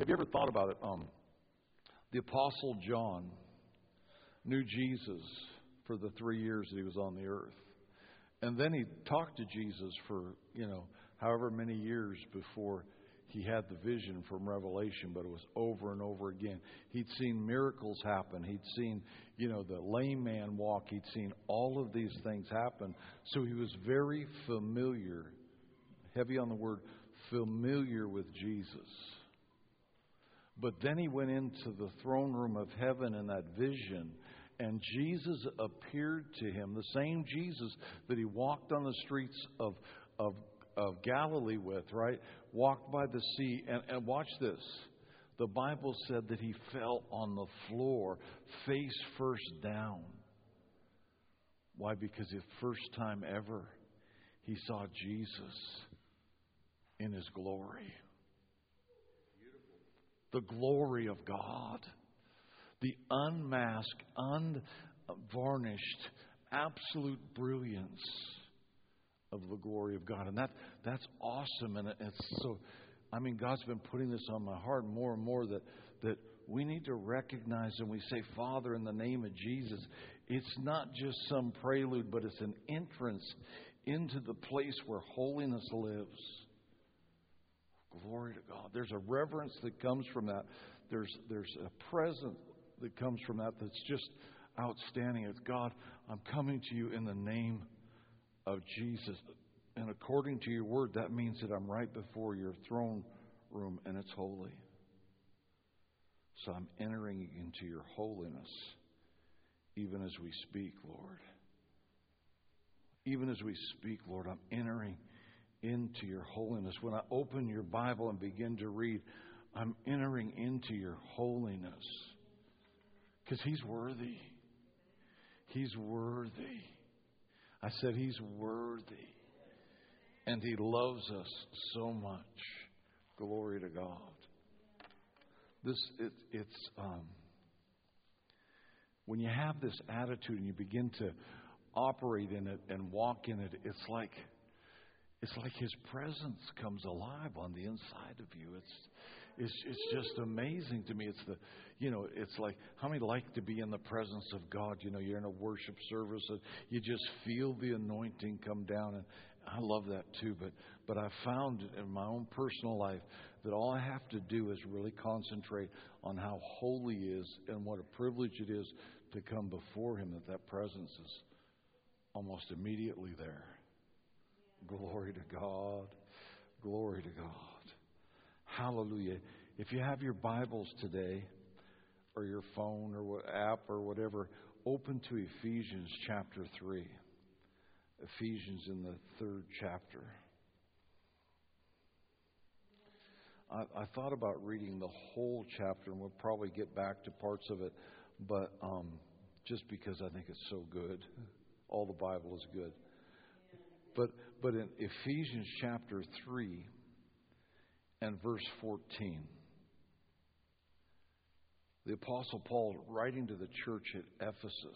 Have you ever thought about it? The Apostle John knew Jesus for the 3 years that he was on the earth. And then he talked to Jesus for, however many years before he had the vision from Revelation, but it was over and over again. He'd seen miracles happen. He'd seen, the lame man walk. He'd seen all of these things happen. So he was very familiar, heavy on the word, familiar with Jesus. But then he went into the throne room of heaven in that vision, and Jesus appeared to him, the same Jesus that he walked on the streets of Galilee with, right? Walked by the sea. And watch this. The Bible said that he fell on the floor, face first down. Why? Because the first time ever he saw Jesus in his glory. The glory of God. The unmasked, unvarnished, absolute brilliance of the glory of God. And that's awesome. And it's so, God's been putting this on my heart more and more that we need to recognize when we say, Father, in the name of Jesus, it's not just some prelude, but it's an entrance into the place where holiness lives. Glory to God. There's a reverence that comes from that. There's a presence that comes from that that's just outstanding. It's God, I'm coming to you in the name of Jesus. And according to your word, that means that I'm right before your throne room and it's holy. So I'm entering into your holiness even as we speak, Lord. Even as we speak, Lord, I'm entering into your holiness. When I open your Bible and begin to read, I'm entering into your holiness. Because He's worthy. He's worthy. I said He's worthy. And He loves us so much. Glory to God. When you have this attitude and you begin to operate in it and walk in it, it's like His presence comes alive on the inside of you. It's just amazing to me. It's like, how many like to be in the presence of God? You're in a worship service and you just feel the anointing come down, and I love that too. But I found in my own personal life that all I have to do is really concentrate on how holy He is and what a privilege it is to come before Him, that presence is almost immediately there. Glory to God. Glory to God. Hallelujah. If you have your Bibles today, or your phone or app or whatever, open to Ephesians chapter 3. Ephesians in the 3rd chapter. I thought about reading the whole chapter, and we'll probably get back to parts of it, but just because I think it's so good. All the Bible is good. But in Ephesians chapter 3 and verse 14, the Apostle Paul, writing to the church at Ephesus.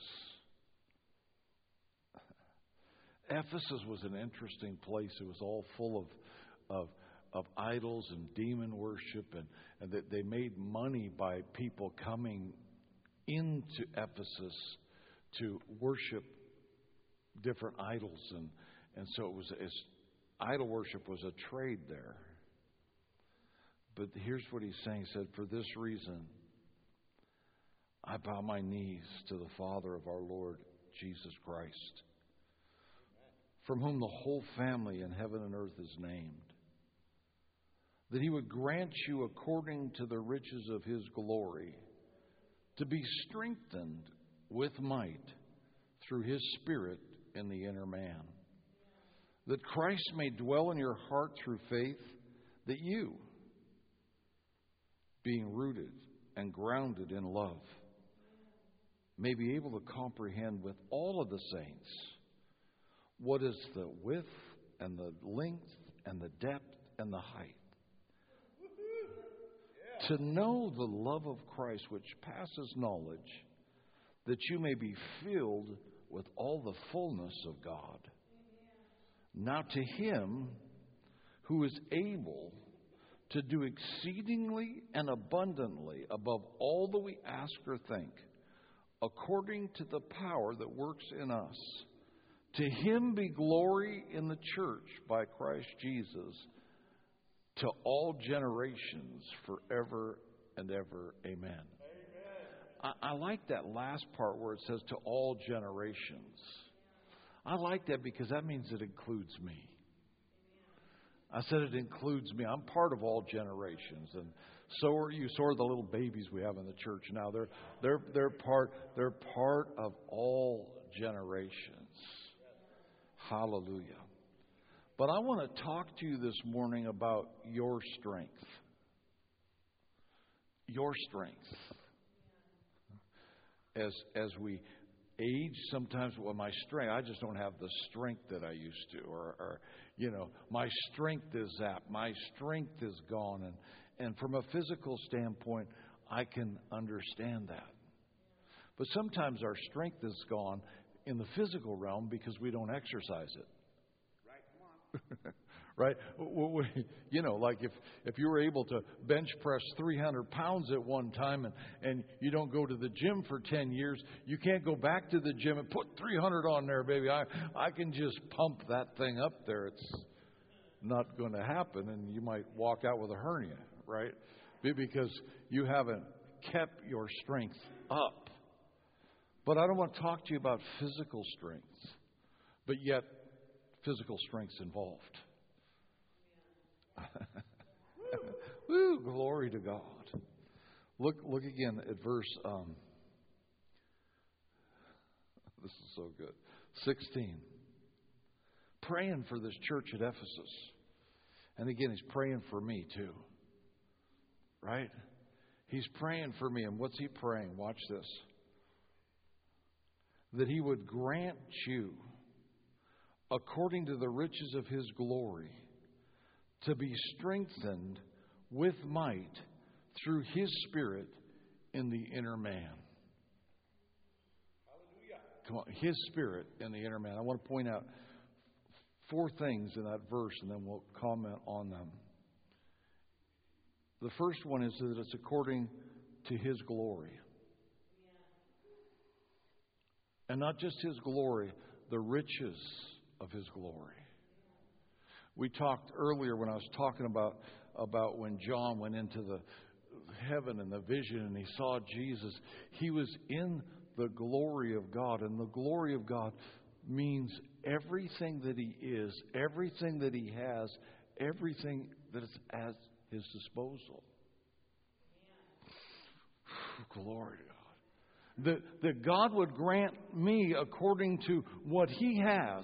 Ephesus was an interesting place. It was all full of idols and demon worship, and that they made money by people coming into Ephesus to worship different idols, and so idol worship was a trade there. But here's what he's saying. He said, for this reason, I bow my knees to the Father of our Lord Jesus Christ, from whom the whole family in heaven and earth is named, that He would grant you according to the riches of His glory to be strengthened with might through His Spirit in the inner man, that Christ may dwell in your heart through faith, that you, being rooted and grounded in love, may be able to comprehend with all of the saints what is the width and the length and the depth and the height, to know the love of Christ which passes knowledge, that you may be filled with all the fullness of God. Now to Him who is able to do exceedingly and abundantly above all that we ask or think, according to the power that works in us. To Him be glory in the church by Christ Jesus, to all generations forever and ever. Amen. I like that last part where it says to all generations. I like that because that means it includes me. I said it includes me. I'm part of all generations, and so are you. So are the little babies we have in the church now. They're part of all generations. Hallelujah. But I want to talk to you this morning about your strength. Your strength. As we age, sometimes, well, my strength, I just don't have the strength that I used to, or my strength is zapped, my strength is gone, and from a physical standpoint, I can understand that. But sometimes our strength is gone in the physical realm because we don't exercise it. Right, come on. Right? Like if you were able to bench press 300 pounds at one time and you don't go to the gym for 10 years, you can't go back to the gym and put 300 on there, baby. I can just pump that thing up there. It's not going to happen, and you might walk out with a hernia, right? Because you haven't kept your strength up. But I don't want to talk to you about physical strength, but yet physical strength's involved. Woo, glory to God. Look again at verse, this is so good, 16. Praying for this church at Ephesus. And again, he's praying for me too. Right? He's praying for me. And what's he praying? Watch this. That he would grant you, according to the riches of his glory, to be strengthened with might through his Spirit in the inner man. Hallelujah. Come on, his Spirit in the inner man. I want to point out 4 things in that verse, and then we'll comment on them. The first one is that it's according to his glory. And not just his glory, the riches of his glory. We talked earlier when I was talking about when John went into the heaven and the vision and he saw Jesus. He was in the glory of God. And the glory of God means everything that he is, everything that he has, everything that is at his disposal. Glory to God. That God would grant me according to what he has,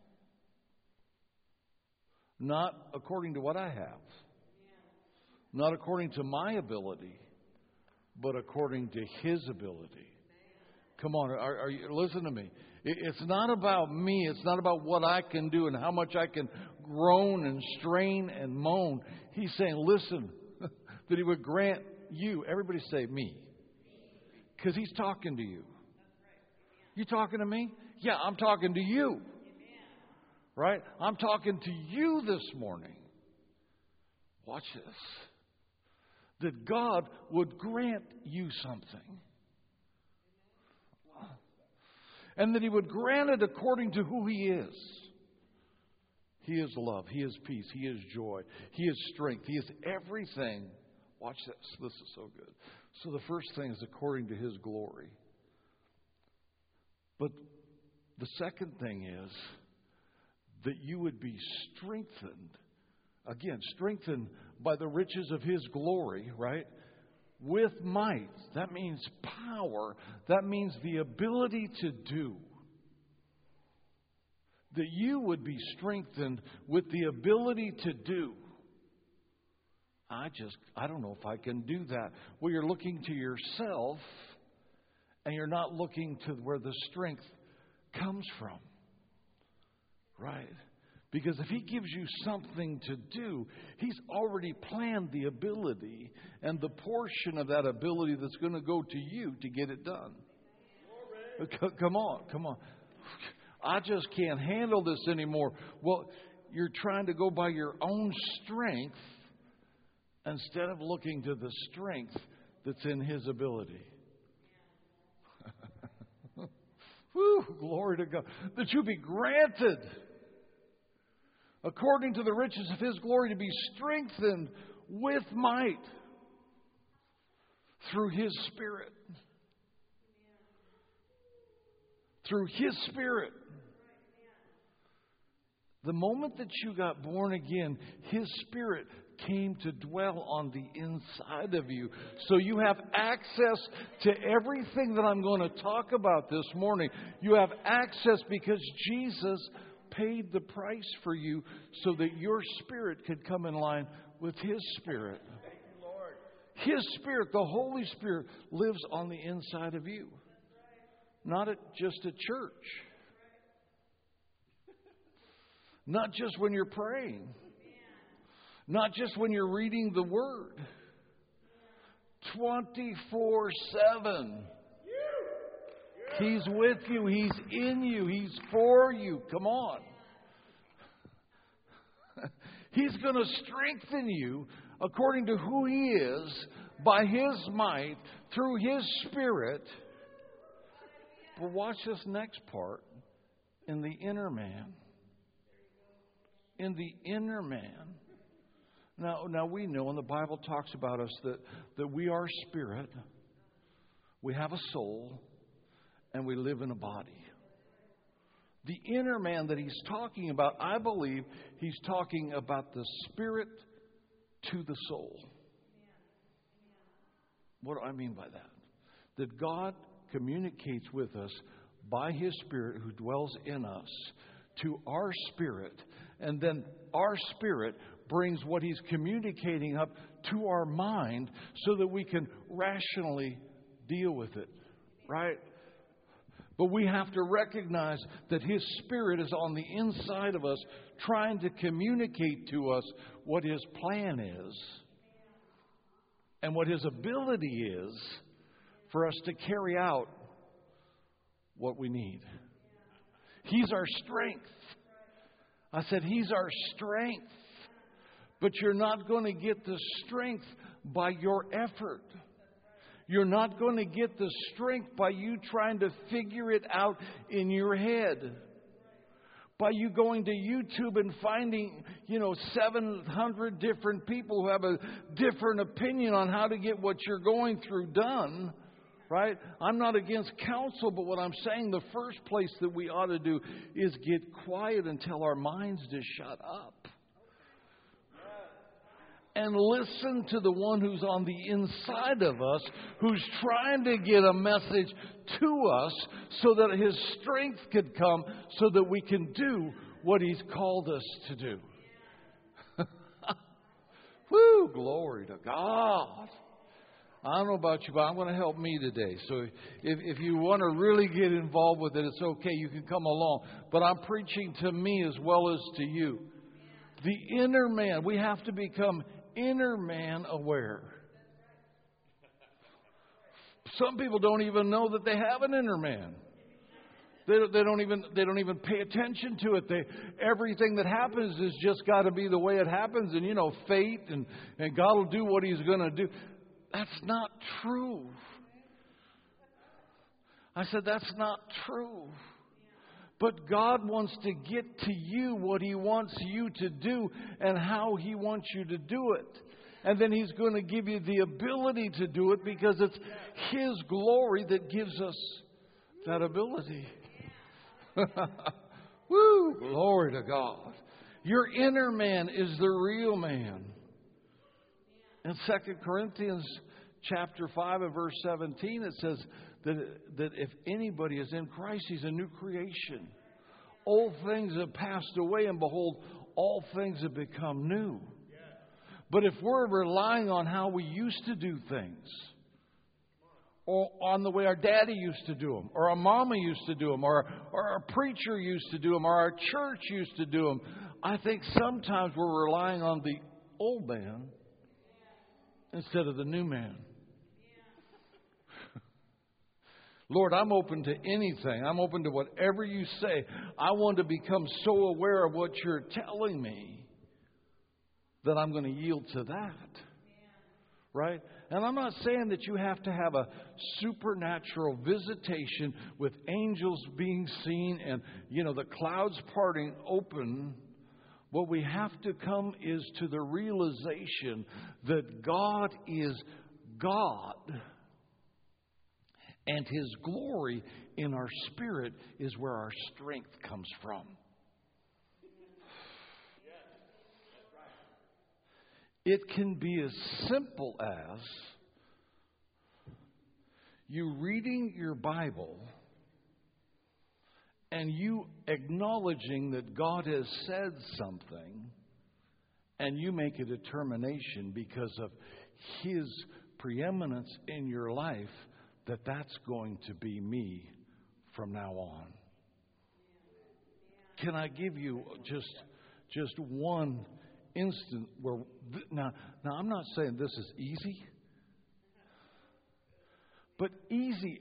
not according to what I have. Not according to my ability, but according to his ability. Come on, are you listen to me. It's not about me. It's not about what I can do and how much I can groan and strain and moan. He's saying, listen, that he would grant you. Everybody say me. Because he's talking to you. You talking to me? Yeah, I'm talking to you. Right? I'm talking to you this morning. Watch this. That God would grant you something. And that he would grant it according to who he is. He is love. He is peace. He is joy. He is strength. He is everything. Watch this. This is so good. So the first thing is according to his glory. But the second thing is that you would be strengthened. Again, strengthened by the riches of his glory, right? With might. That means power. That means the ability to do. That you would be strengthened with the ability to do. I don't know if I can do that. Well, you're looking to yourself and you're not looking to where the strength comes from. Right? Because if he gives you something to do, he's already planned the ability and the portion of that ability that's going to go to you to get it done. Come on. I just can't handle this anymore. Well, you're trying to go by your own strength instead of looking to the strength that's in His ability. Whew, glory to God. That you be granted, according to the riches of His glory, to be strengthened with might through His Spirit. Through His Spirit. The moment that you got born again, His Spirit came to dwell on the inside of you. So you have access to everything that I'm going to talk about this morning. You have access because Jesus paid the price for you so that your spirit could come in line with His Spirit. His Spirit, the Holy Spirit, lives on the inside of you. Not just at church. Not just when you're praying. Not just when you're reading the Word. 24/7. He's with you. He's in you. He's for you. Come on. He's going to strengthen you according to who He is by His might through His Spirit. But watch this next part. In the inner man. In the inner man. Now we know, and the Bible talks about us, that we are spirit, we have a soul, and we live in a body. The inner man that He's talking about, I believe He's talking about the spirit to the soul. What do I mean by that? That God communicates with us by His Spirit who dwells in us to our spirit, and then our spirit brings what He's communicating up to our mind so that we can rationally deal with it, right? But we have to recognize that His Spirit is on the inside of us trying to communicate to us what His plan is and what His ability is for us to carry out what we need. He's our strength. I said He's our strength. But you're not going to get the strength by your effort. You're not going to get the strength by you trying to figure it out in your head. By you going to YouTube and finding, 700 different people who have a different opinion on how to get what you're going through done. Right? I'm not against counsel, but what I'm saying, the first place that we ought to do is get quiet and tell our minds to shut up. And listen to the one who's on the inside of us, who's trying to get a message to us so that His strength could come so that we can do what He's called us to do. Woo, glory to God. I don't know about you, but I'm going to help me today. So if you want to really get involved with it, it's okay. You can come along. But I'm preaching to me as well as to you. The inner man, we have to become inner man aware. Some people don't even know that they have an inner man. They don't even pay attention to it. Everything that happens has just got to be the way it happens, and fate and God will do what He's going to do. That's not true. I said that's not true. But God wants to get to you what He wants you to do and how He wants you to do it. And then He's going to give you the ability to do it because it's His glory that gives us that ability. Woo! Glory to God. Your inner man is the real man. In 2 Corinthians chapter 5 and verse 17, it says that if anybody is in Christ, he's a new creation. Old things have passed away, and behold, all things have become new. But if we're relying on how we used to do things, or on the way our daddy used to do them, or our mama used to do them, or our preacher used to do them, or our church used to do them, I think sometimes we're relying on the old man instead of the new man. Lord, I'm open to anything. I'm open to whatever you say. I want to become so aware of what you're telling me that I'm going to yield to that. Right? And I'm not saying that you have to have a supernatural visitation with angels being seen and, the clouds parting open. What we have to come is to the realization that God is God. And His glory in our spirit is where our strength comes from. It can be as simple as you reading your Bible and you acknowledging that God has said something, and you make a determination because of His preeminence in your life that that's going to be me from now on. Can I give you just one instant where now I'm not saying this is easy, but easy.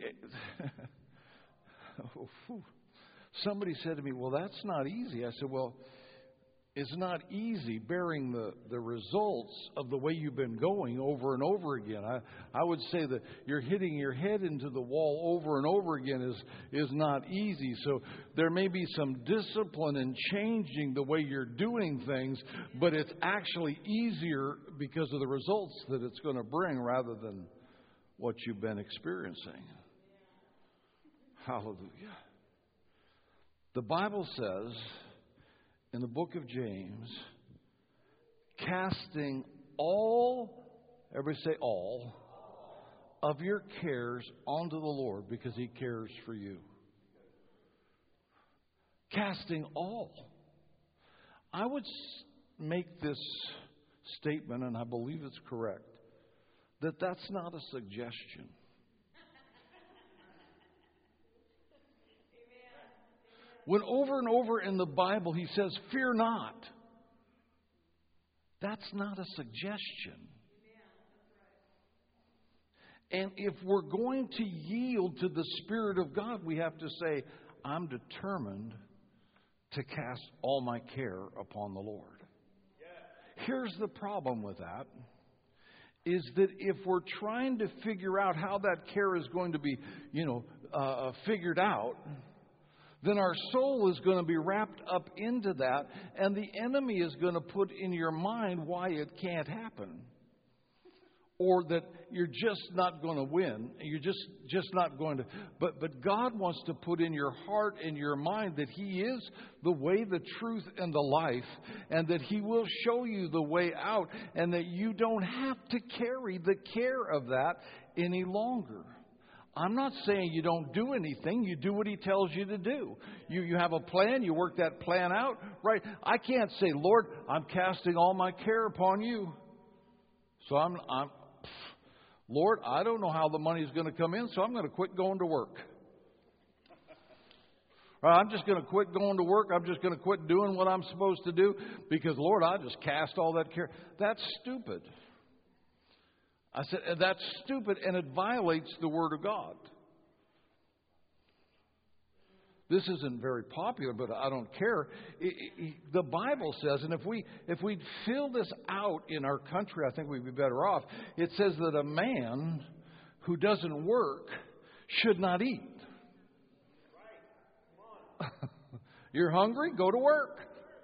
Somebody said to me, "Well, that's not easy." I said, "Well, it's not easy bearing the results of the way you've been going over and over again." I would say that you're hitting your head into the wall over and over again is not easy. So there may be some discipline in changing the way you're doing things, but it's actually easier because of the results that it's going to bring rather than what you've been experiencing. Hallelujah. The Bible says in the book of James, casting all, everybody say all, of your cares onto the Lord because He cares for you. Casting all. I would make this statement, and I believe it's correct, that that's not a suggestion. When over and over in the Bible He says, "Fear not," that's not a suggestion. And if we're going to yield to the Spirit of God, we have to say, "I'm determined to cast all my care upon the Lord." Here's the problem with that, is that if we're trying to figure out how that care is going to be, figured out, then our soul is going to be wrapped up into that, and the enemy is going to put in your mind why it can't happen, or that you're just not going to win. You're just not going to. But God wants to put in your heart and your mind that He is the way, the truth, and the life, and that He will show you the way out, and that you don't have to carry the care of that any longer. I'm not saying you don't do anything. You do what He tells you to do. You have a plan. You work that plan out. Right? I can't say, "Lord, I'm casting all my care upon you. So Lord, I don't know how the money's going to come in, so I'm going to quit going to work. I'm just going to quit going to work. I'm just going to quit doing what I'm supposed to do because, Lord, I just cast all that care." That's stupid. I said, that's stupid, and it violates the Word of God. This isn't very popular, but I don't care. The Bible says, and if we fill this out in our country, I think we'd be better off. It says that a man who doesn't work should not eat. You're hungry? Go to work.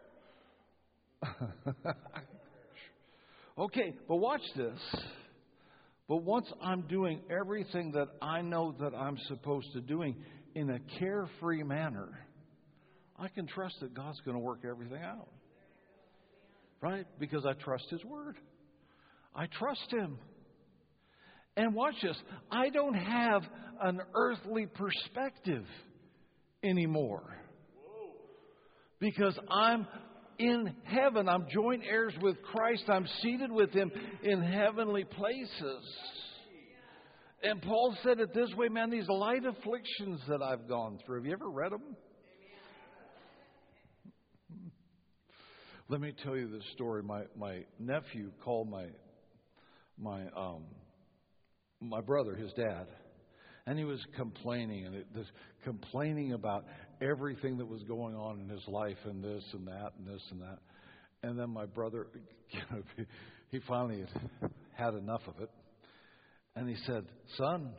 Okay, but watch this. But once I'm doing everything that I know that I'm supposed to doing in a carefree manner, I can trust that God's going to work everything out. Right? Because I trust His Word. I trust Him. And watch this. I don't have an earthly perspective anymore. Because I'm in heaven. I'm joint heirs with Christ. I'm seated with Him in heavenly places. And Paul said it this way, man, these light afflictions that I've gone through. Have you ever read them? Let me tell you this story. My nephew called my brother, his dad, and he was complaining, and complaining about everything that was going on in his life, and this and that and this and that. And then my brother, he finally had enough of it. And he said, "Son,"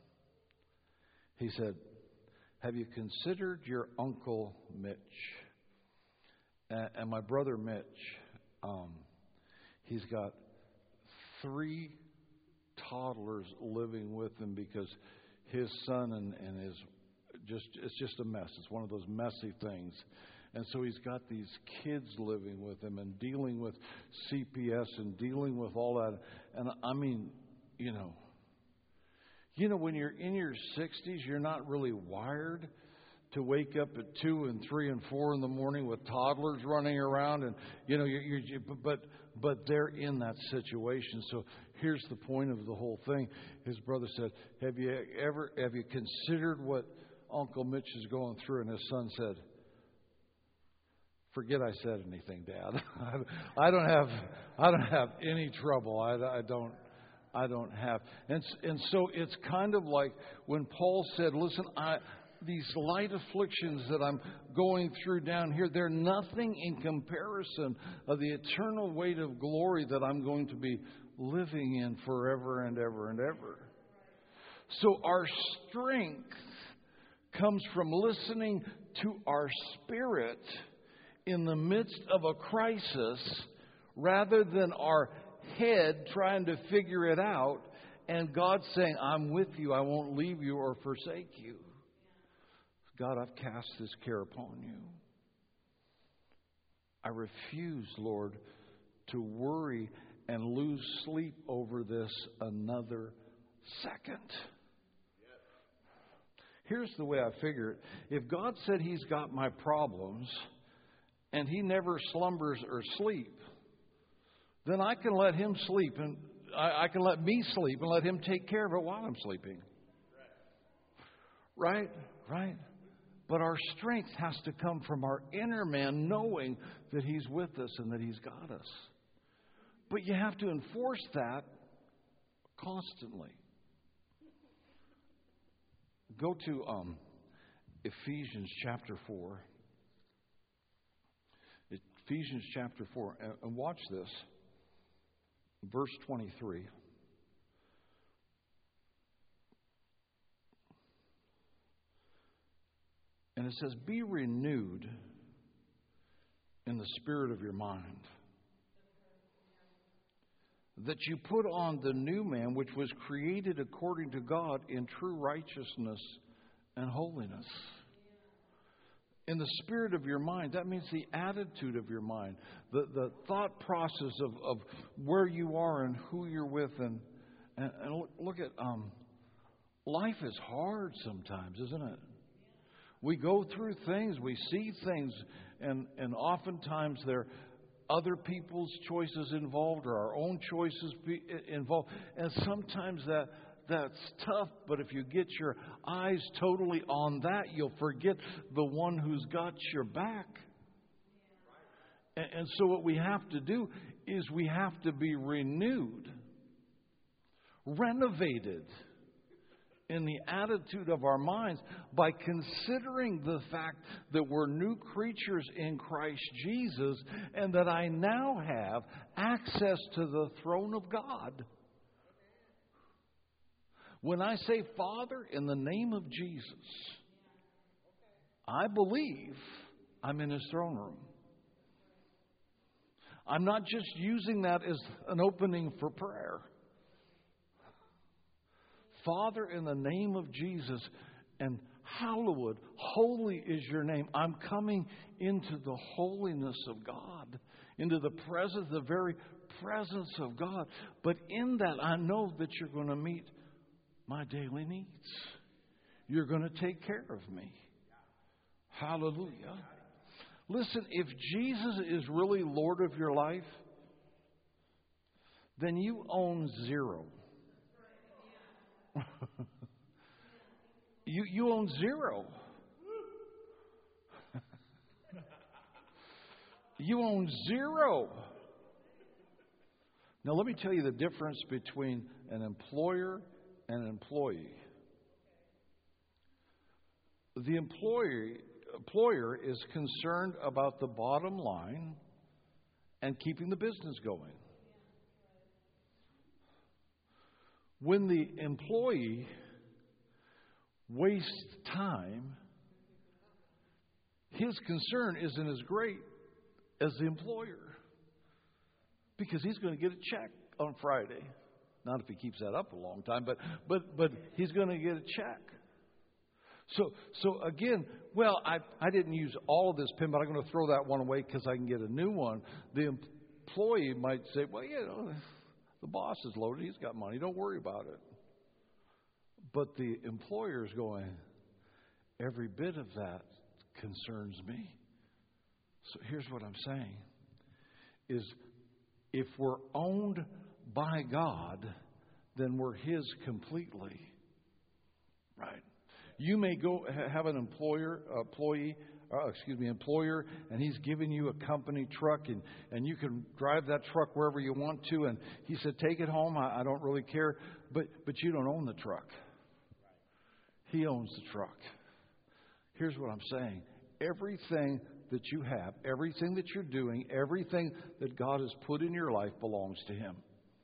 he said, "have you considered your Uncle Mitch?" And my brother Mitch, he's got 3 toddlers living with him because his son and his it's just a mess. It's one of those messy things. And so he's got these kids living with him and dealing with CPS and dealing with all that. And I mean, you know, when you're in your 60s, you're not really wired to wake up at 2 and 3 and 4 in the morning with toddlers running around, and but they're in that situation. So here's the point of the whole thing. His brother said, "Have you considered what Uncle Mitch is going through?" And his son said, "Forget I said anything, Dad. I don't have any trouble. I don't have." And so it's kind of like when Paul said, "Listen, these light afflictions that I'm going through down here, they're nothing in comparison of the eternal weight of glory that I'm going to be living in forever and ever and ever." So our strength comes from listening to our spirit in the midst of a crisis rather than our head trying to figure it out, and God saying, "I'm with you, I won't leave you or forsake you. God, I've cast this care upon you. I refuse, Lord, to worry and lose sleep over this another second." Here's the way I figure it. If God said He's got my problems and He never slumbers or sleep, then I can let Him sleep, and I can let me sleep and let Him take care of it while I'm sleeping. Right? But our strength has to come from our inner man knowing that He's with us and that He's got us. But you have to enforce that constantly. Go to Ephesians chapter 4. Ephesians chapter 4. And watch this. Verse 23. And it says, "Be renewed in the spirit of your mind, that you put on the new man, which was created according to God in true righteousness and holiness." In the spirit of your mind, that means the attitude of your mind, the thought process of where you are and who you're with. And look at, life is hard sometimes, isn't it? We go through things, we see things, and oftentimes there are other people's choices involved or our own choices involved. And sometimes that's tough, but if you get your eyes totally on that, you'll forget the one who's got your back. And so what we have to do is we have to be renewed, renovated in the attitude of our minds by considering the fact that we're new creatures in Christ Jesus and that I now have access to the throne of God. When I say, "Father, in the name of Jesus," I believe I'm in His throne room. I'm not just using that as an opening for prayer. "Father, in the name of Jesus, and hallowed, holy is your name. I'm coming into the holiness of God, into the very presence of God. But in that, I know that you're going to meet my daily needs. You're going to take care of me." Hallelujah. Listen, if Jesus is really Lord of your life, then you own zero. You own zero. You own zero. Now, let me tell you the difference between an employer and an employee. The employer is concerned about the bottom line and keeping the business going. When the employee wastes time, his concern isn't as great as the employer, because he's going to get a check on Friday. Not if he keeps that up a long time, but he's going to get a check. So again, well, I didn't use all of this pen, but I'm going to throw that one away because I can get a new one. The employee might say, well, the boss is loaded. He's got money. Don't worry about it. But the employer's going, every bit of that concerns me. So here's what I'm saying, is if we're owned by God, then we're His completely. Right? You may go have an employer, and he's giving you a company truck, and you can drive that truck wherever you want to. And he said, take it home. I don't really care. But you don't own the truck. He owns the truck. Here's what I'm saying. Everything that you have, everything that you're doing, everything that God has put in your life belongs to Him.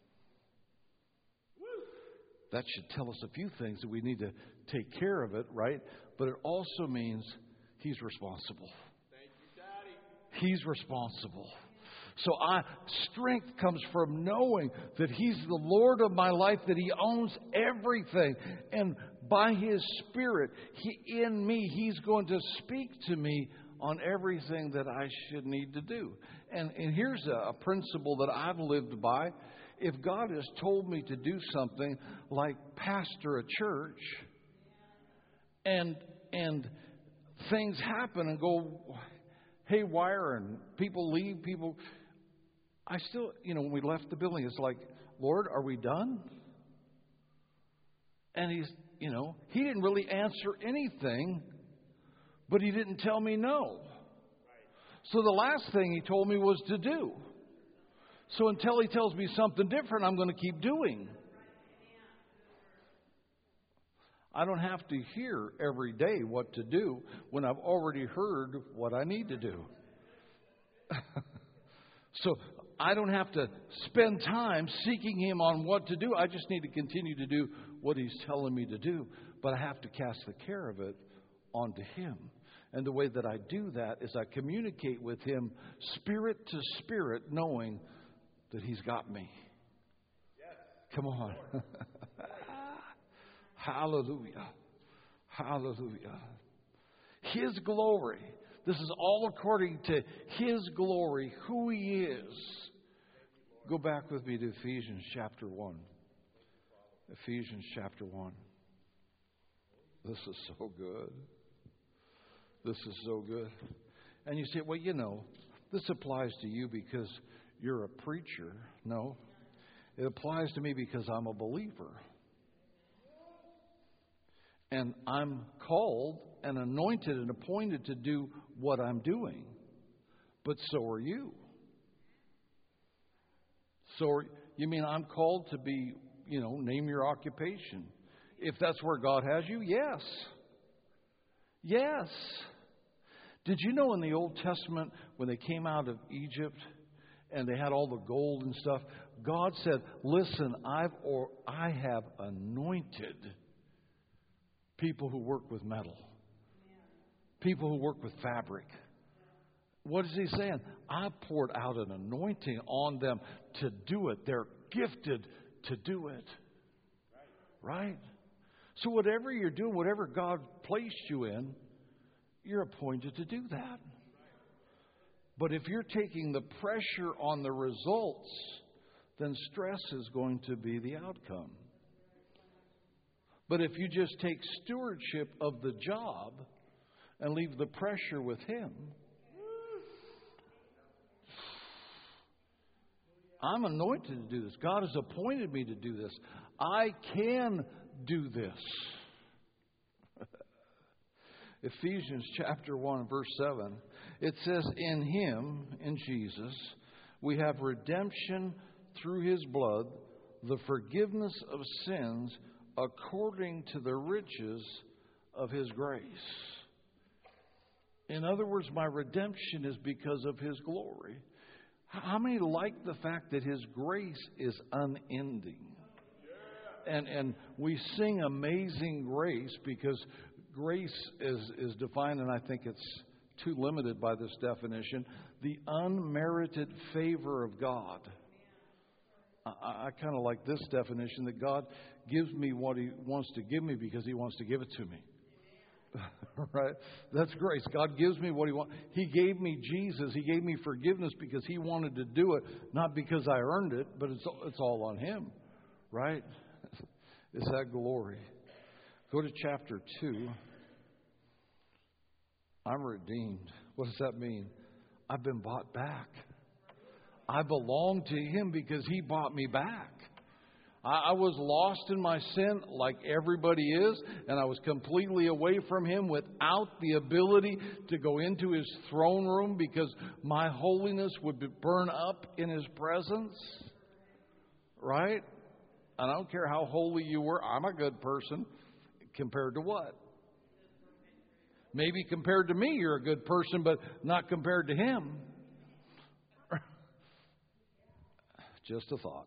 That should tell us a few things that we need to take care of it, right? But it also means He's responsible. Thank you, Daddy. He's responsible. So strength comes from knowing that He's the Lord of my life, that He owns everything. And by His Spirit, in me, He's going to speak to me on everything that I should need to do. And here's a principle that I've lived by. If God has told me to do something like pastor a church, and things happen and go haywire and people leave, I still, when we left the building, it's like, Lord, are we done? And He didn't really answer anything, but He didn't tell me no. So the last thing He told me was to do. So until He tells me something different, I'm going to keep doing. I don't have to hear every day what to do when I've already heard what I need to do. So I don't have to spend time seeking Him on what to do. I just need to continue to do what He's telling me to do. But I have to cast the care of it onto Him. And the way that I do that is I communicate with Him spirit to spirit, knowing that He's got me. Yes. Come on. Hallelujah. Hallelujah. His glory. This is all according to His glory, who He is. Go back with me to Ephesians chapter 1. Ephesians chapter 1. This is so good. This is so good. And you say, well, this applies to you because you're a preacher. No. It applies to me because I'm a believer. And I'm called and anointed and appointed to do what I'm doing. But so are you. So you mean I'm called to be, name your occupation. If that's where God has you, yes. Yes. Did you know in the Old Testament, when they came out of Egypt and they had all the gold and stuff, God said, listen, I have anointed people who work with metal, people who work with fabric. What is He saying? I poured out an anointing on them to do it. They're gifted to do it. Right? So whatever you're doing, whatever God placed you in, you're appointed to do that. But if you're taking the pressure on the results, then stress is going to be the outcome. But if you just take stewardship of the job and leave the pressure with Him, I'm anointed to do this. God has appointed me to do this. I can do this. Ephesians chapter 1, verse 7. It says, in Him, in Jesus, we have redemption through His blood, the forgiveness of sins according to the riches of His grace. In other words, my redemption is because of His glory. How many like the fact that His grace is unending? And we sing Amazing Grace because grace is defined, and I think it's too limited by this definition, the unmerited favor of God. I kind of like this definition, that God gives me what He wants to give me because He wants to give it to me. Right? That's grace. God gives me what He wants. He gave me Jesus. He gave me forgiveness because He wanted to do it, not because I earned it, but it's all on Him. Right? Is that glory? Go to chapter 2. I'm redeemed. What does that mean? I've been bought back. I belong to Him because He bought me back. I was lost in my sin like everybody is, and I was completely away from Him without the ability to go into His throne room because my holiness would burn up in His presence. Right? And I don't care how holy you were. I'm a good person. Compared to what? Maybe compared to me, you're a good person, but not compared to Him. Just a thought.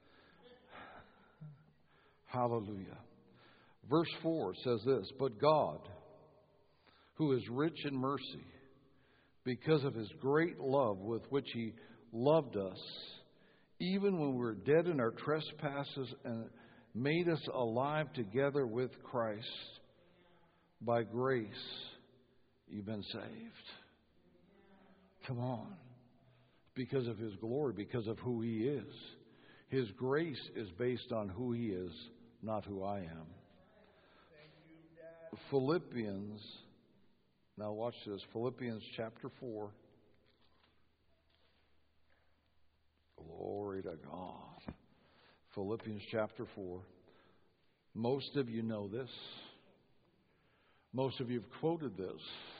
Hallelujah. Verse 4 says this, but God, who is rich in mercy, because of His great love with which He loved us, even when we were dead in our trespasses, and made us alive together with Christ, by grace you've been saved. Come on. Because of His glory, because of who He is. His grace is based on who He is, not who I am. Philippians, now watch this, Philippians chapter 4. Glory to God. Philippians chapter 4. Most of you know this. Most of you have quoted this.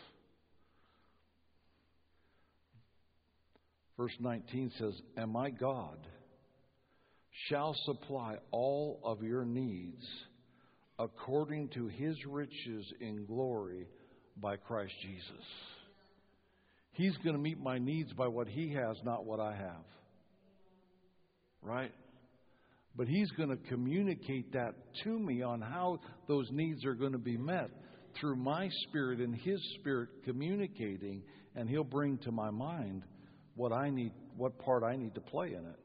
Verse 19 says, and my God shall supply all of your needs according to His riches in glory by Christ Jesus. He's going to meet my needs by what He has, not what I have. Right? But He's going to communicate that to me on how those needs are going to be met through my Spirit and His Spirit communicating, and He'll bring to my mind what I need, what part I need to play in it.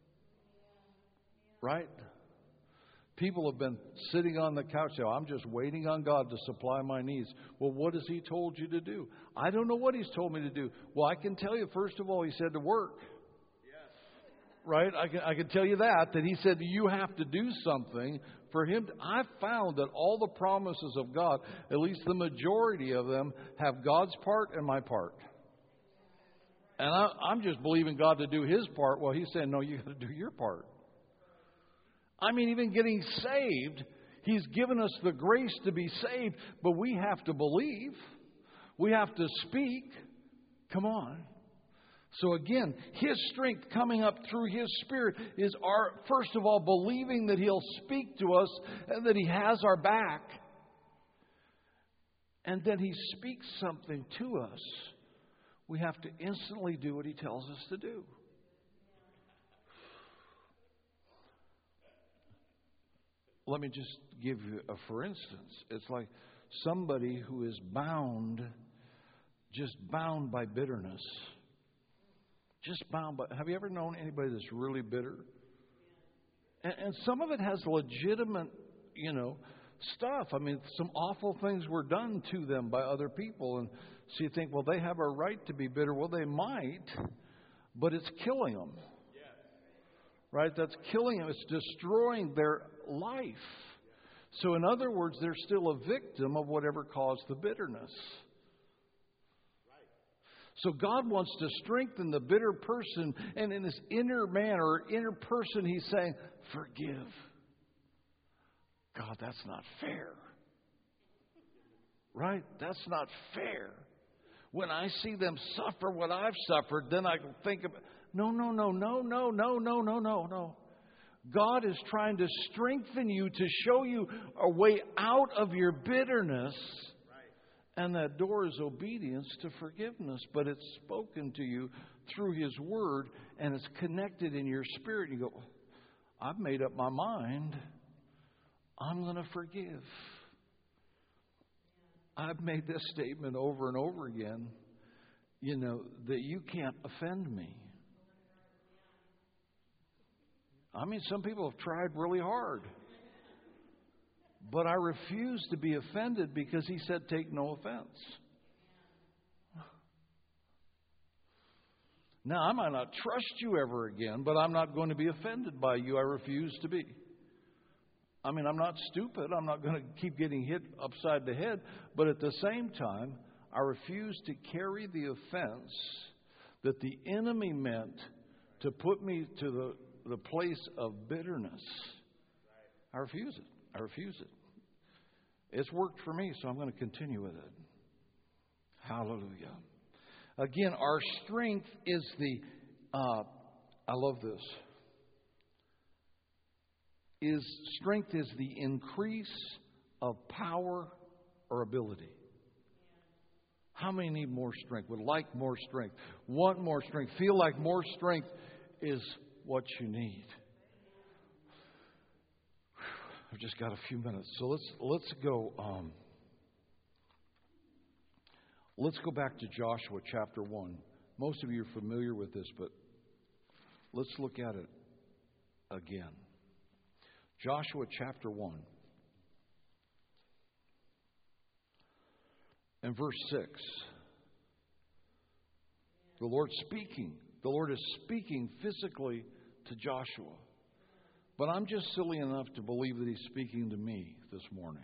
Right? People have been sitting on the couch saying, I'm just waiting on God to supply my needs. Well, what has He told you to do? I don't know what He's told me to do. Well, I can tell you, first of all, He said to work. Right? I can tell you that He said you have to do something for Him. I've found that all the promises of God, at least the majority of them, have God's part and my part. And I'm just believing God to do His part. Well, He's saying, no, you got to do your part. I mean, even getting saved, He's given us the grace to be saved, but we have to believe. We have to speak. Come on. So again, His strength coming up through His Spirit is our, first of all, believing that He'll speak to us and that He has our back. And then He speaks something to us. We have to instantly do what He tells us to do. Let me just give you a for instance. It's like somebody who is bound, just bound by bitterness. Just bound by. Have you ever known anybody that's really bitter? And some of it has legitimate, stuff. I mean, some awful things were done to them by other people. And so you think, well, they have a right to be bitter. Well, they might, but it's killing them. Right? That's killing them. It's destroying their life. So in other words, they're still a victim of whatever caused the bitterness. So God wants to strengthen the bitter person, and in this inner man or inner person, He's saying, forgive. God, that's not fair. Right? That's not fair. When I see them suffer what I've suffered, then I can think of, no. God is trying to strengthen you to show you a way out of your bitterness. And that door is obedience to forgiveness. But it's spoken to you through His Word, and it's connected in your spirit. You go, I've made up my mind. I'm going to forgive. I've made this statement over and over again, that you can't offend me. I mean, some people have tried really hard. But I refuse to be offended because He said, take no offense. Now, I might not trust you ever again, but I'm not going to be offended by you. I refuse to be. I mean, I'm not stupid. I'm not going to keep getting hit upside the head. But at the same time, I refuse to carry the offense that the enemy meant to put me to the place of bitterness. I refuse it. I refuse it. It's worked for me, so I'm going to continue with it. Hallelujah. Again, our strength is I love this. Strength is the increase of power or ability. How many need more strength? Would like more strength? Want more strength? Feel like more strength is what you need. I've just got a few minutes, so let's go. Let's go back to Joshua chapter 1. Most of you are familiar with this, but let's look at it again. Joshua chapter 1 and verse 6. The Lord is speaking physically to Joshua. But I'm just silly enough to believe that He's speaking to me this morning.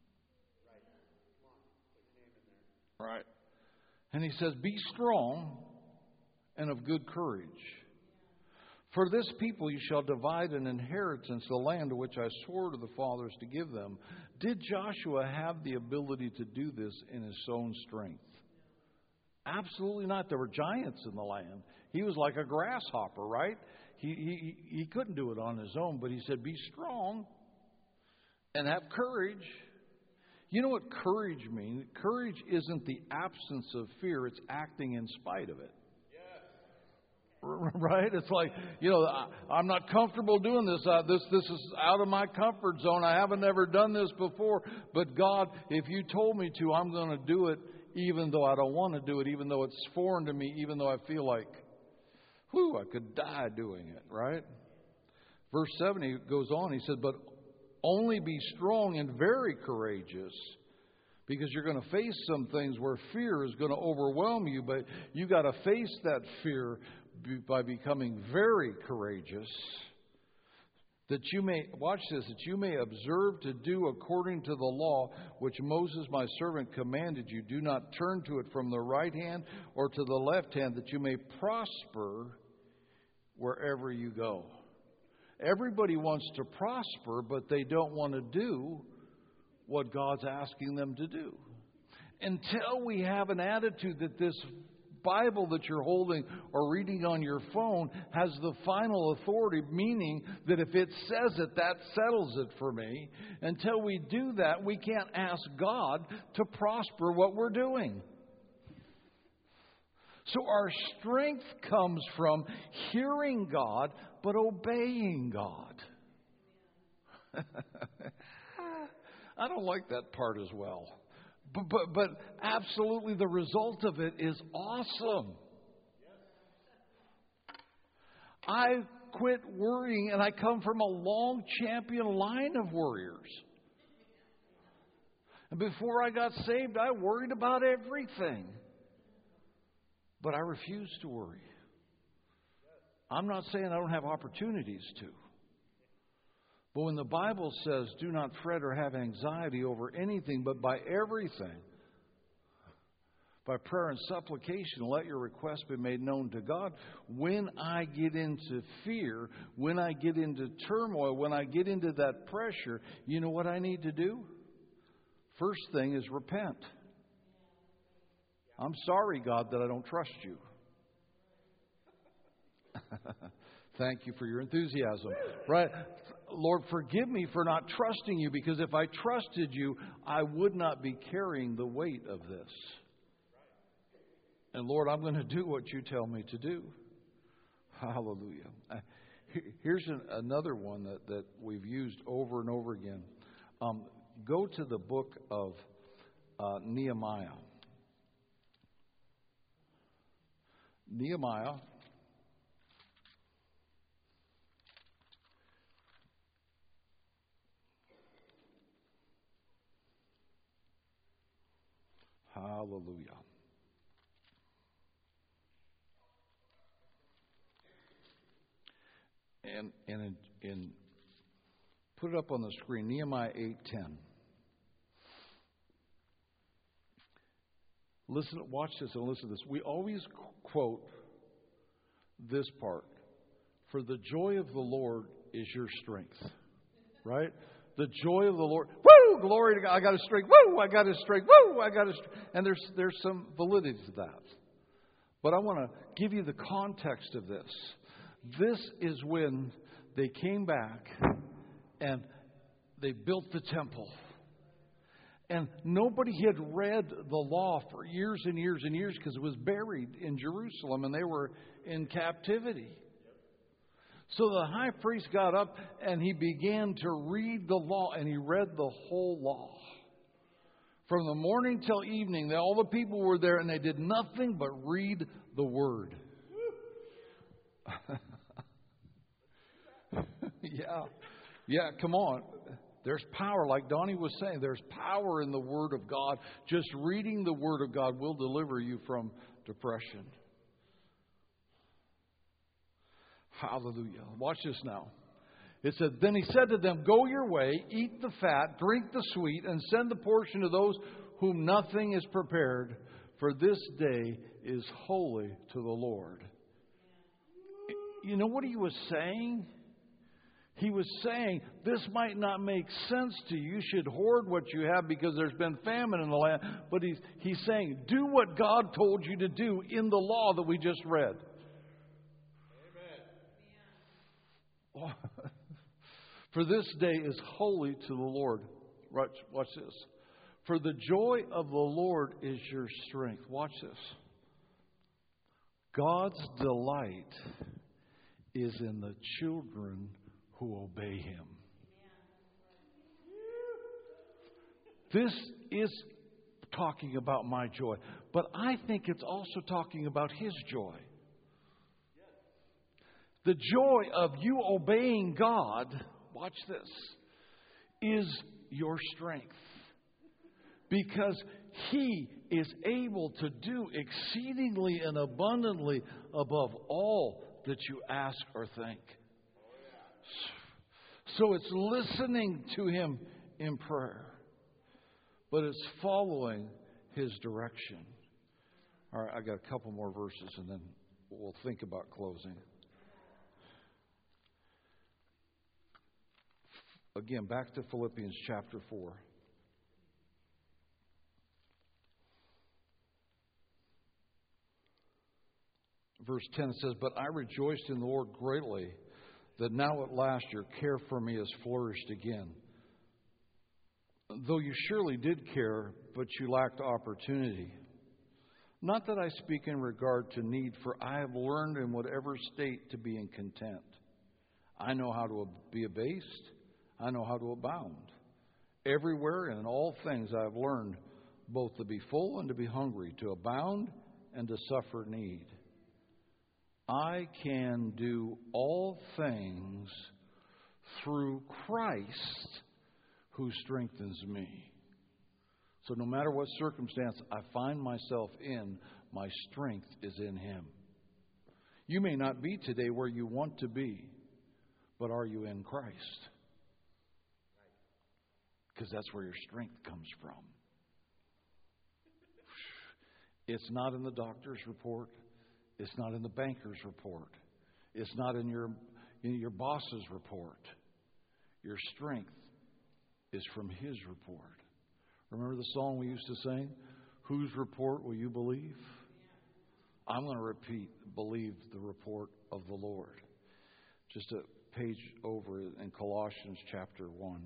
Right. And He says, be strong and of good courage. For this people you shall divide an inheritance, the land to which I swore to the fathers to give them. Did Joshua have the ability to do this in his own strength? Absolutely not. There were giants in the land. He was like a grasshopper, right? He couldn't do it on his own, but He said, be strong and have courage. You know what courage means? Courage isn't the absence of fear. It's acting in spite of it. Right? It's like, I'm not comfortable doing this. This is out of my comfort zone. I haven't ever done this before. But God, if you told me to, I'm going to do it even though I don't want to do it, even though it's foreign to me, even though I feel like, I could die doing it, right? Verse 7, he goes on. He said, but only be strong and very courageous, because you're going to face some things where fear is going to overwhelm you, but you got to face that fear by becoming very courageous, that you may, watch this, that you may observe to do according to the law which Moses my servant commanded you. Do not turn to it from the right hand or to the left hand, that you may prosper wherever you go. Everybody wants to prosper, but they don't want to do what God's asking them to do. Until we have an attitude that this Bible that you're holding or reading on your phone has the final authority, meaning that if it says it, that settles it for me. Until we do that, we can't ask God to prosper what we're doing. So our strength comes from hearing God, but obeying God. I don't like that part as well. But absolutely the result of it is awesome. I quit worrying, and I come from a long champion line of warriors. And before I got saved, I worried about everything. But I refuse to worry. I'm not saying I don't have opportunities to. But when the Bible says, do not fret or have anxiety over anything, but by everything, by prayer and supplication, let your requests be made known to God. When I get into fear, when I get into turmoil, when I get into that pressure, you know what I need to do? First thing is repent. I'm sorry, God, that I don't trust you. Thank you for your enthusiasm. Right? Lord, forgive me for not trusting you, because if I trusted you, I would not be carrying the weight of this. And Lord, I'm going to do what you tell me to do. Hallelujah. Here's another one that we've used over and over again. Go to the book of Nehemiah. Nehemiah. Hallelujah. And in put it up on the screen, Nehemiah 8:10. Listen, watch this and listen to this. We always quote this part. For the joy of the Lord is your strength. Right? The joy of the Lord. Woo! Glory to God. I got a strength. Woo! I got a strength. Woo! I got a strength. And there's some validity to that. But I want to give you the context of this. This is when they came back and they built the temple. And nobody had read the law for years and years and years because it was buried in Jerusalem and they were in captivity. So the high priest got up and he began to read the law, and he read the whole law. From the morning till evening, all the people were there and they did nothing but read the word. Yeah, come on. There's power, like Donnie was saying, there's power in the Word of God. Just reading the Word of God will deliver you from depression. Hallelujah. Watch this now. It said, then he said to them, go your way, eat the fat, drink the sweet, and send the portion to those whom nothing is prepared, for this day is holy to the Lord. You know what he was saying? He was saying, this might not make sense to you. You should hoard what you have because there's been famine in the land. But he's saying, do what God told you to do in the law that we just read. Amen. For this day is holy to the Lord. Watch this. For the joy of the Lord is your strength. Watch this. God's delight is in the children who obey Him. This is talking about my joy, but I think it's also talking about His joy. The joy of you obeying God, watch this, is your strength. Because He is able to do exceedingly and abundantly above all that you ask or think. So it's listening to Him in prayer, but it's following His direction. All right, I got a couple more verses and then we'll think about closing. Again, back to Philippians chapter 4. Verse 10 says, but I rejoiced in the Lord greatly that now at last your care for me has flourished again. Though you surely did care, but you lacked opportunity. Not that I speak in regard to need, for I have learned in whatever state to be in content. I know how to be abased. I know how to abound. Everywhere and in all things I have learned both to be full and to be hungry, to abound and to suffer need. I can do all things through Christ who strengthens me. So no matter what circumstance I find myself in, my strength is in Him. You may not be today where you want to be, but are you in Christ? Because that's where your strength comes from. It's not in the doctor's report. It's not in the banker's report. It's not in your boss's report. Your strength is from His report. Remember the song we used to sing? Whose report will you believe? I'm going to repeat, believe the report of the Lord. Just a page over in Colossians chapter 1.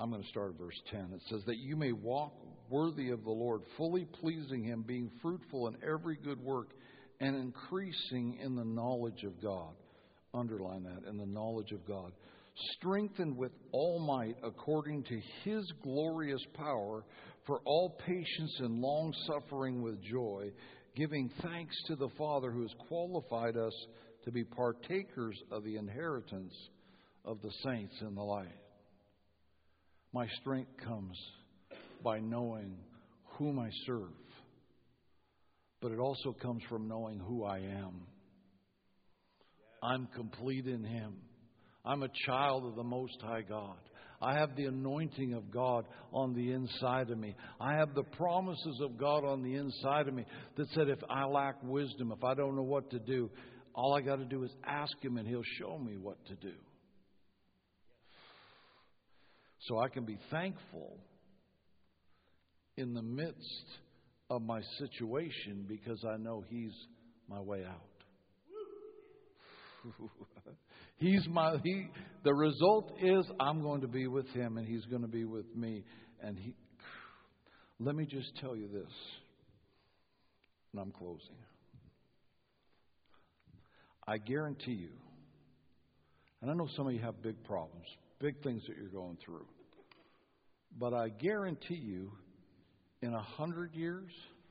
I'm going to start at verse 10. It says that you may walk worthy of the Lord, fully pleasing Him, being fruitful in every good work and increasing in the knowledge of God. Underline that, in the knowledge of God. Strengthened with all might according to His glorious power for all patience and long suffering with joy, giving thanks to the Father who has qualified us to be partakers of the inheritance of the saints in the light. My strength comes by knowing whom I serve, but it also comes from knowing who I am. I'm complete in Him. I'm a child of the Most High God. I have the anointing of God on the inside of me. I have the promises of God on the inside of me that said if I lack wisdom, if I don't know what to do, all I got to do is ask Him and He'll show me what to do. So I can be thankful in the midst of my situation because I know He's my way out. The result is I'm going to be with Him and He's going to be with me. And let me just tell you this, and I'm closing. I guarantee you, and I know some of you have big problems, big things that you're going through, but I guarantee you, in 100 years,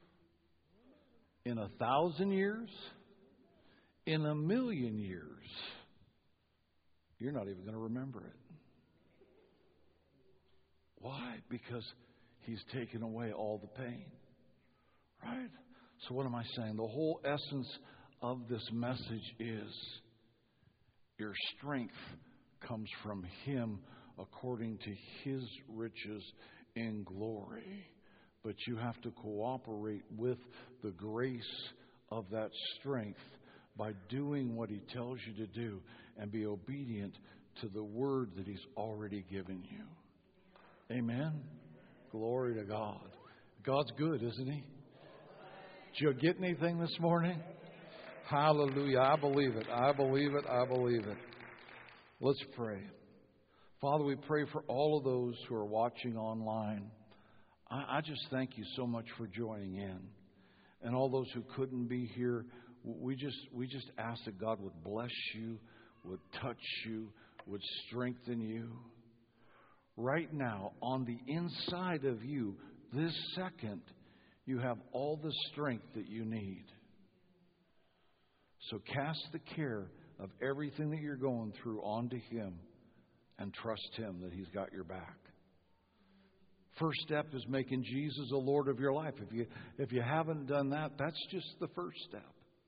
in 1,000 years, in 1,000,000 years, you're not even going to remember it. Why? Because He's taken away all the pain. Right? So what am I saying? The whole essence of this message is your strength comes from Him according to His riches in glory. But you have to cooperate with the grace of that strength by doing what He tells you to do and be obedient to the word that He's already given you. Amen? Glory to God. God's good, isn't He? Did you get anything this morning? Hallelujah. I believe it. I believe it. I believe it. Let's pray. Father, we pray for all of those who are watching online. I just thank you so much for joining in. And all those who couldn't be here, we just ask that God would bless you, would touch you, would strengthen you. Right now, on the inside of you, this second, you have all the strength that you need. So cast the care of everything that you're going through onto Him and trust Him that He's got your back. First step is making Jesus the Lord of your life. If you haven't done that, that's just the first step.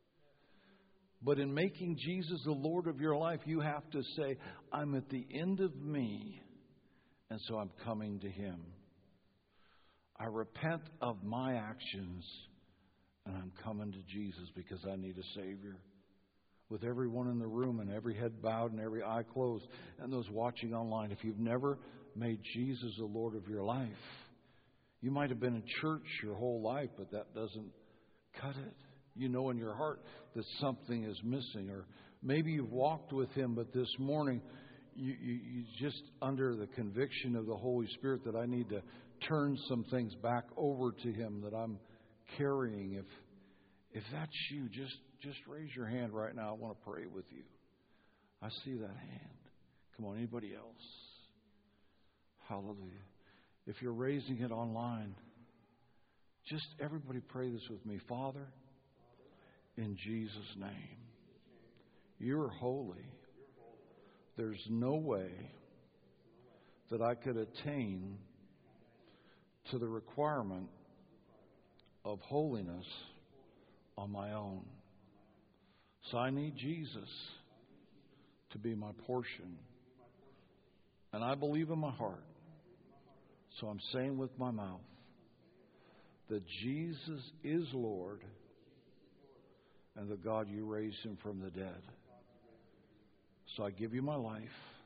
But in making Jesus the Lord of your life, you have to say, I'm at the end of me, and so I'm coming to Him. I repent of my actions, and I'm coming to Jesus because I need a Savior. With everyone in the room and every head bowed and every eye closed, and those watching online, if you've never made Jesus the Lord of your life, you might have been in church your whole life, but that doesn't cut it. You know in your heart that something is missing, or maybe you've walked with Him, but this morning you just under the conviction of the Holy Spirit that I need to turn some things back over to Him that I'm carrying. If that's you, just raise your hand right now. I want to pray with you. I see that hand. Come on, anybody else? Hallelujah. If you're raising it online, just everybody pray this with me. Father, in Jesus' name, you're holy. There's no way that I could attain to the requirement of holiness on my own. So I need Jesus to be my portion. And I believe in my heart. So I'm saying with my mouth that Jesus is Lord and that God, you raised Him from the dead. So I give you my life.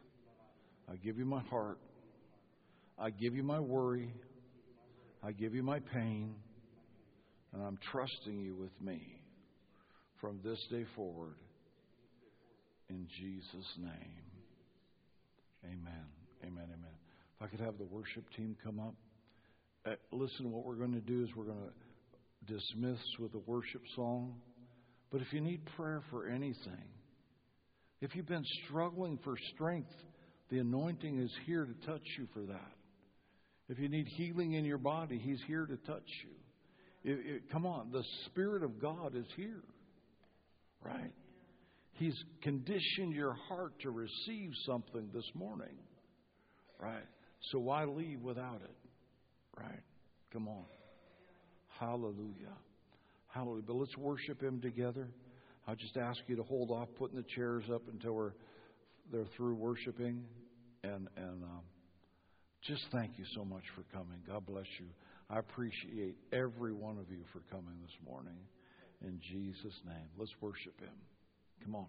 I give you my heart. I give you my worry. I give you my pain. And I'm trusting you with me from this day forward. In Jesus' name. Amen. Amen. Amen. If I could have the worship team come up. Listen, what we're going to do is we're going to dismiss with a worship song. But if you need prayer for anything, if you've been struggling for strength, the anointing is here to touch you for that. If you need healing in your body, He's here to touch you. Come on, the Spirit of God is here, right? He's conditioned your heart to receive something this morning, right? So why leave without it, right? Come on. Hallelujah. Hallelujah. But let's worship Him together. I'll just ask you to hold off putting the chairs up until they're through worshiping. And just thank you so much for coming. God bless you. I appreciate every one of you for coming this morning. In Jesus' name. Let's worship Him. Come on.